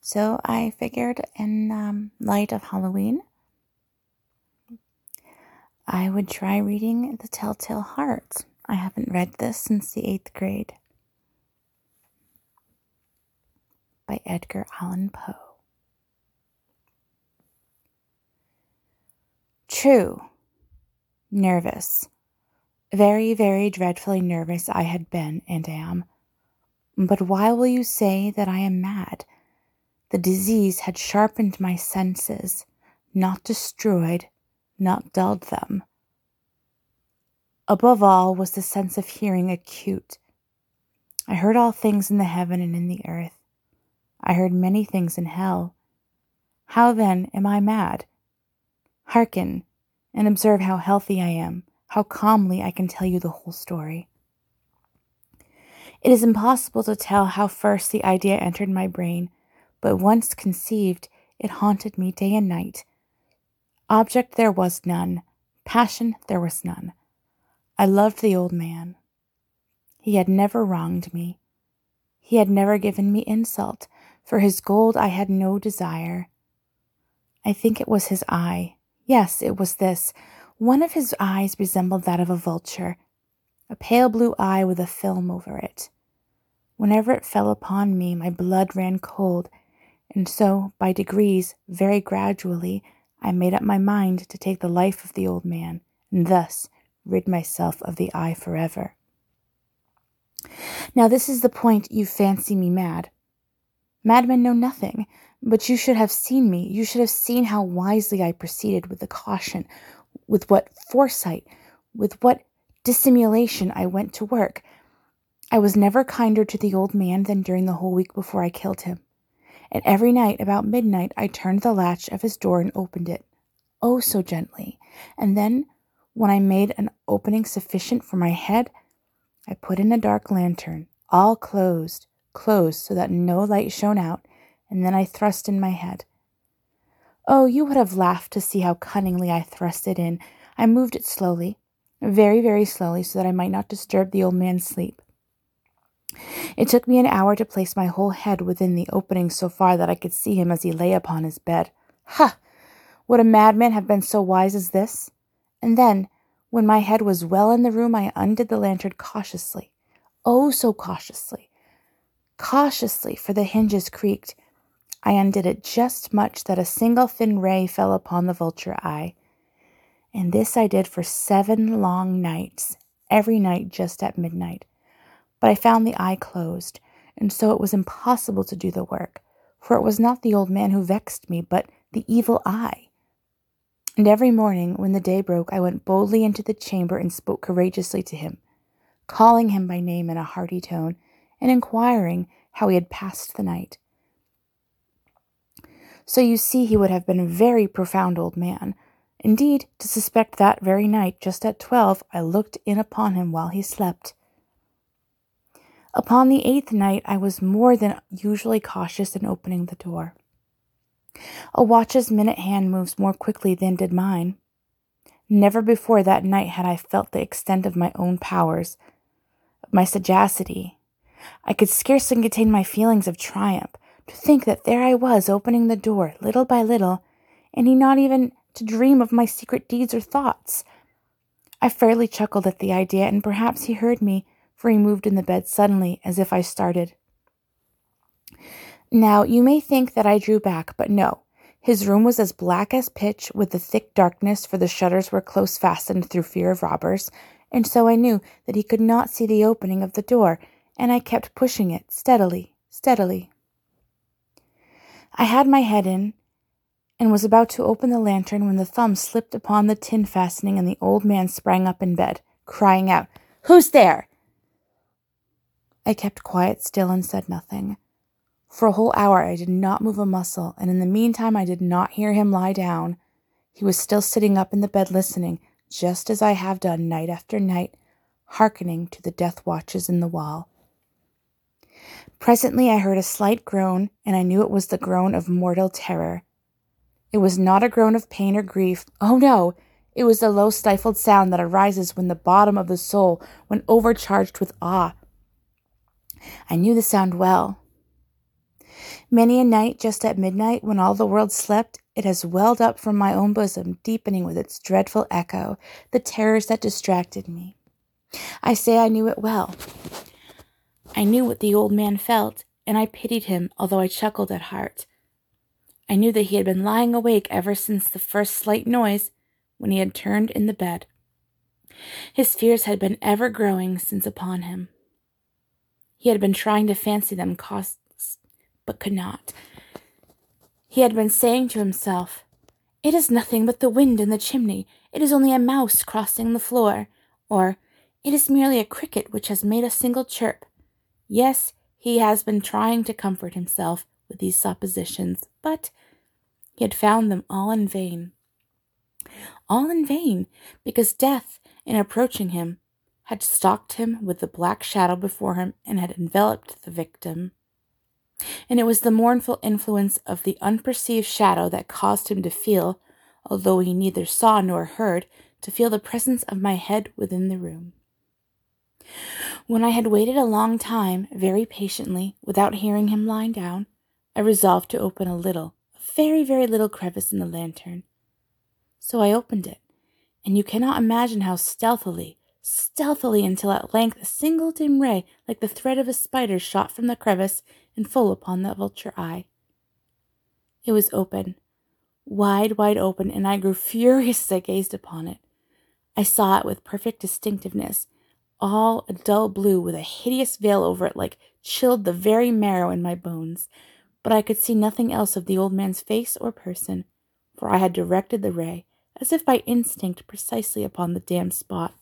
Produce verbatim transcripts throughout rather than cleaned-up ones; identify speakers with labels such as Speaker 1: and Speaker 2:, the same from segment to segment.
Speaker 1: So I figured in um, light of Halloween, I would try reading The Telltale Heart. I haven't read this since the eighth grade. By Edgar Allan Poe. True. Nervous. Very, very dreadfully nervous I had been and am. But why will you say that I am mad? The disease had sharpened my senses, not destroyed, not dulled them. Above all was the sense of hearing acute. I heard all things in the heaven and in the earth. I heard many things in hell. How then am I mad? Hearken, and observe how healthy I am, how calmly I can tell you the whole story. It is impossible to tell how first the idea entered my brain, but once conceived, it haunted me day and night. Object there was none, passion there was none. I loved the old man. He had never wronged me. He had never given me insult. For his gold I had no desire. I think it was his eye. Yes, it was this. One of his eyes resembled that of a vulture, a pale blue eye with a film over it. Whenever it fell upon me, my blood ran cold, and so, by degrees, very gradually, I made up my mind to take the life of the old man, and thus rid myself of the eye forever. Now this is the point you fancy me mad. Madmen know nothing, but you should have seen me. You should have seen how wisely I proceeded, with the caution, with what foresight, with what dissimulation I went to work. I was never kinder to the old man than during the whole week before I killed him. And every night about midnight I turned the latch of his door and opened it, oh so gently, and then, when I made an opening sufficient for my head, I put in a dark lantern, all closed, closed so that no light shone out, and then I thrust in my head. Oh, you would have laughed to see how cunningly I thrust it in. I moved it slowly, very, very slowly, so that I might not disturb the old man's sleep. It took me an hour to place my whole head within the opening so far that I could see him as he lay upon his bed. Ha! Would a madman have been so wise as this? And then, when my head was well in the room, I undid the lantern cautiously. Oh, so cautiously. Cautiously, for the hinges creaked. I undid it just much that a single thin ray fell upon the vulture eye. And this I did for seven long nights, every night just at midnight. But I found the eye closed, and so it was impossible to do the work, for it was not the old man who vexed me, but the evil eye. And every morning, when the day broke, I went boldly into the chamber and spoke courageously to him, calling him by name in a hearty tone, and inquiring how he had passed the night. So you see he would have been a very profound old man. Indeed, to suspect that very night, just at twelve, I looked in upon him while he slept. Upon the eighth night, I was more than usually cautious in opening the door. A watch's minute hand moves more quickly than did mine. Never before that night had I felt the extent of my own powers, of my sagacity. I could scarcely contain my feelings of triumph, to think that there I was opening the door, little by little, and he not even to dream of my secret deeds or thoughts. I fairly chuckled at the idea, and perhaps he heard me, for he moved in the bed suddenly, as if I started. Now, you may think that I drew back, but no. His room was as black as pitch, with the thick darkness, for the shutters were close fastened through fear of robbers, and so I knew that he could not see the opening of the door, and I kept pushing it, steadily, steadily. I had my head in, and was about to open the lantern when the thumb slipped upon the tin fastening, and the old man sprang up in bed, crying out, "Who's there?" I kept quite still and said nothing. For a whole hour I did not move a muscle, and in the meantime I did not hear him lie down. He was still sitting up in the bed listening, just as I have done night after night, hearkening to the death watches in the wall. Presently I heard a slight groan, and I knew it was the groan of mortal terror. It was not a groan of pain or grief. Oh no! It was the low stifled sound that arises when the bottom of the soul, when overcharged with awe. I knew the sound well. Many a night, just at midnight, when all the world slept, it has welled up from my own bosom, deepening with its dreadful echo the terrors that distracted me. I say I knew it well. I knew what the old man felt, and I pitied him, although I chuckled at heart. I knew that he had been lying awake ever since the first slight noise, when he had turned in the bed. His fears had been ever growing since upon him. He had been trying to fancy them causeless, but could not. He had been saying to himself, "It is nothing but the wind in the chimney. It is only a mouse crossing the floor," or "It is merely a cricket which has made a single chirp." Yes, he has been trying to comfort himself with these suppositions, but he had found them all in vain. All in vain, because death, in approaching him, had stalked him with the black shadow before him and had enveloped the victim. And it was the mournful influence of the unperceived shadow that caused him to feel, although he neither saw nor heard, to feel the presence of my head within the room. When I had waited a long time, very patiently, without hearing him lying down, I resolved to open a little, a very, very little crevice in the lantern. So I opened it, and you cannot imagine how stealthily, stealthily, until at length a single dim ray, like the thread of a spider, shot from the crevice and full upon the vulture eye. It was open, wide, wide open, and I grew furious as I gazed upon it. I saw it with perfect distinctiveness, all a dull blue with a hideous veil over it like chilled the very marrow in my bones, but I could see nothing else of the old man's face or person, for I had directed the ray, as if by instinct, precisely upon the damned spot.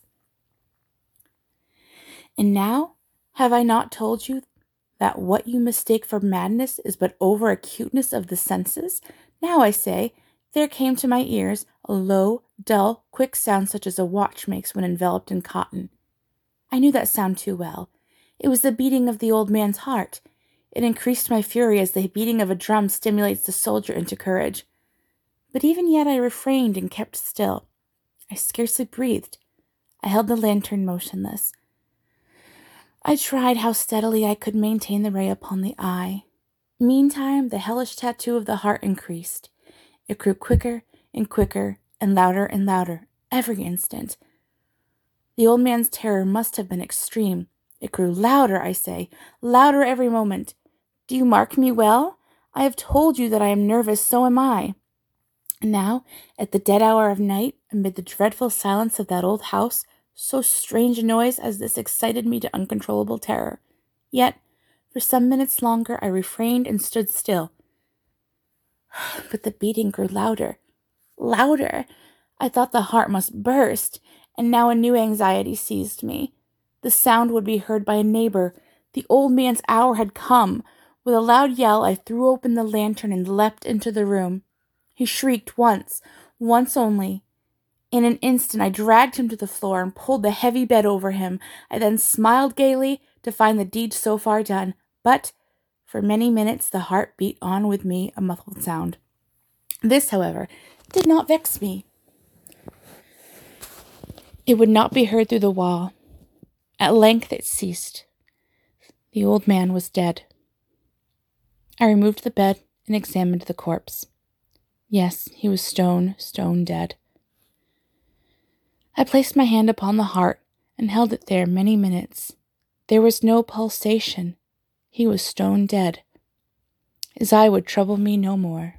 Speaker 1: And now, have I not told you that what you mistake for madness is but over-acuteness of the senses? Now, I say, there came to my ears a low, dull, quick sound such as a watch makes when enveloped in cotton. I knew that sound too well. It was the beating of the old man's heart. It increased my fury as the beating of a drum stimulates the soldier into courage. But even yet I refrained and kept still. I scarcely breathed. I held the lantern motionless. I tried how steadily I could maintain the ray upon the eye. Meantime, the hellish tattoo of the heart increased. It grew quicker and quicker and louder and louder every instant. The old man's terror must have been extreme. It grew louder, I say, louder every moment. Do you mark me well? I have told you that I am nervous, so am I. And now, at the dead hour of night, amid the dreadful silence of that old house, so strange a noise as this excited me to uncontrollable terror. Yet, for some minutes longer, I refrained and stood still. But the beating grew louder, louder. I thought the heart must burst, and now a new anxiety seized me. The sound would be heard by a neighbor. The old man's hour had come. With a loud yell, I threw open the lantern and leapt into the room. He shrieked once, once only. In an instant, I dragged him to the floor and pulled the heavy bed over him. I then smiled gaily to find the deed so far done, but for many minutes the heart beat on with me, a muffled sound. This, however, did not vex me. It would not be heard through the wall. At length it ceased. The old man was dead. I removed the bed and examined the corpse. Yes, he was stone, stone dead. I placed my hand upon the heart and held it there many minutes. There was no pulsation. He was stone dead. His eye would trouble me no more.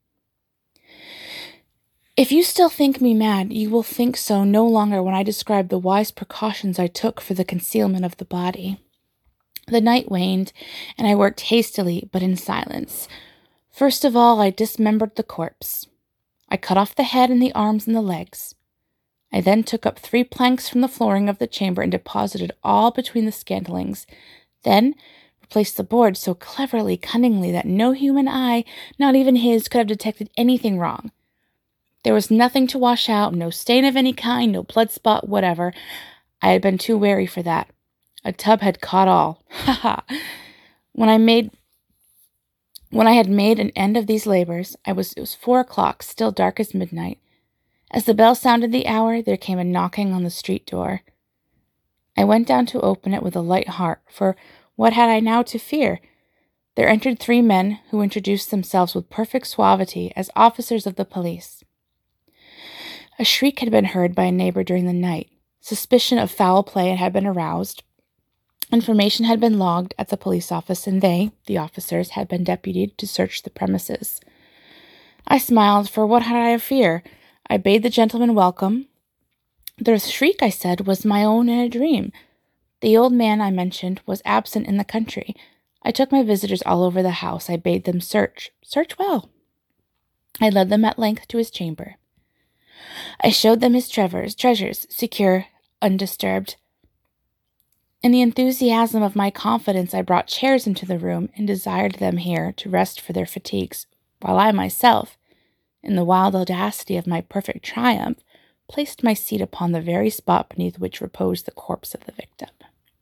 Speaker 1: If you still think me mad, you will think so no longer when I describe the wise precautions I took for the concealment of the body. The night waned, and I worked hastily, but in silence. First of all, I dismembered the corpse. I cut off the head and the arms and the legs. I then took up three planks from the flooring of the chamber and deposited all between the scantlings. Then replaced the board so cleverly, cunningly, that no human eye, not even his, could have detected anything wrong. There was nothing to wash out, no stain of any kind, no blood spot whatever. I had been too wary for that. A tub had caught all. Ha ha! When I made, when I had made an end of these labors, I was it was four o'clock, still dark as midnight. As the bell sounded the hour, there came a knocking on the street door. I went down to open it with a light heart, for what had I now to fear? There entered three men who introduced themselves with perfect suavity as officers of the police. A shriek had been heard by a neighbor during the night. Suspicion of foul play had been aroused. Information had been logged at the police office, and they, the officers, had been deputed to search the premises. I smiled, for what had I of fear? I bade the gentleman welcome. The shriek, I said, was my own in a dream. The old man I mentioned was absent in the country. I took my visitors all over the house. I bade them search. Search well. I led them at length to his chamber. I showed them his treasures, treasures, secure, undisturbed. In the enthusiasm of my confidence, I brought chairs into the room and desired them here to rest for their fatigues, while I myself, in the wild audacity of my perfect triumph, placed my seat upon the very spot beneath which reposed the corpse of the victim.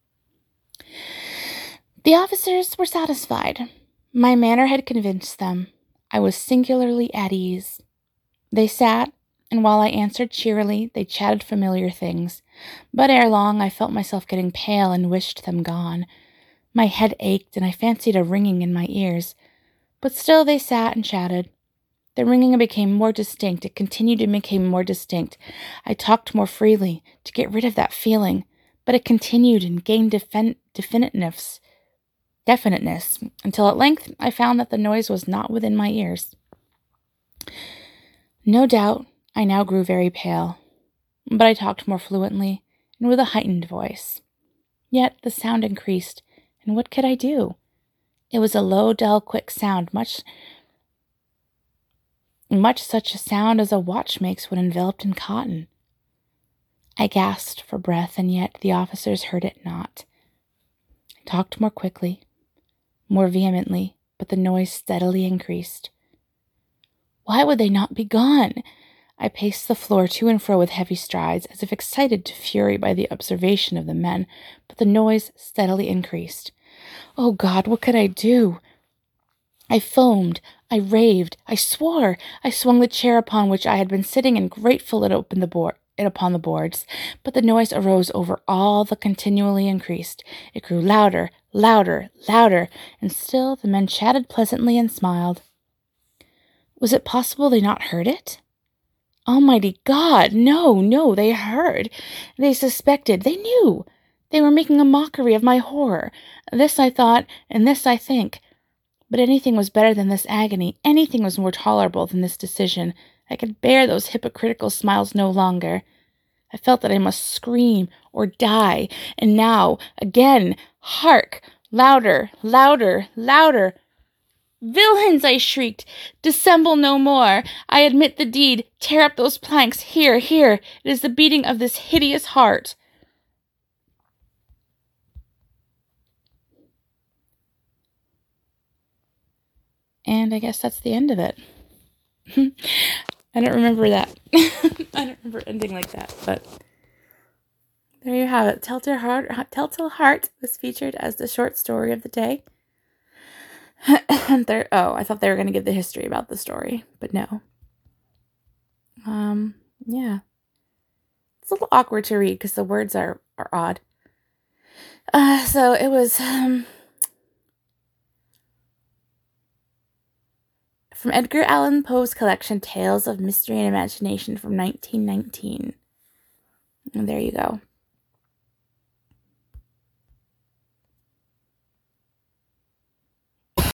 Speaker 1: The officers were satisfied. My manner had convinced them. I was singularly at ease. They sat, and while I answered cheerily, they chatted familiar things. But ere long, I felt myself getting pale and wished them gone. My head ached, and I fancied a ringing in my ears. But still they sat and chatted. The ringing became more distinct. It continued to become more distinct. I talked more freely to get rid of that feeling, but it continued and gained defin- definiteness, definiteness, until at length I found that the noise was not within my ears. No doubt, I now grew very pale, but I talked more fluently and with a heightened voice. Yet the sound increased, and what could I do? It was a low, dull, quick sound, much much such a sound as a watch makes when enveloped in cotton. I gasped for breath, and yet the officers heard it not. I talked more quickly, more vehemently, but the noise steadily increased. Why would they not be gone? I paced the floor to and fro with heavy strides, as if excited to fury by the observation of the men, but the noise steadily increased. Oh God, what could I do? I foamed, I raved, I swore. I swung the chair upon which I had been sitting and grateful it opened the board. It upon the boards, but the noise arose over all the continually increased. It grew louder, louder, louder, and still the men chatted pleasantly and smiled. Was it possible they not heard it? Almighty God, no, no, they heard. They suspected, they knew. They were making a mockery of my horror. This I thought, and this I think. But anything was better than this agony. Anything was more tolerable than this decision. I could bear those hypocritical smiles no longer. I felt that I must scream or die. And now, again, hark! Louder, louder, louder! Villains, I shrieked. Dissemble no more. I admit the deed. Tear up those planks. Here, here. It is the beating of this hideous heart. And I guess that's the end of it. I don't remember that. I don't remember ending like that, but there you have it. Telltale Heart, Telltale Heart was featured as the short story of the day. there, oh, I thought they were going to give the history about the story, but no. Um, yeah. It's a little awkward to read because the words are, are odd. Uh, so it was, um... from Edgar Allan Poe's collection, Tales of Mystery and Imagination from nineteen nineteen. And there you go.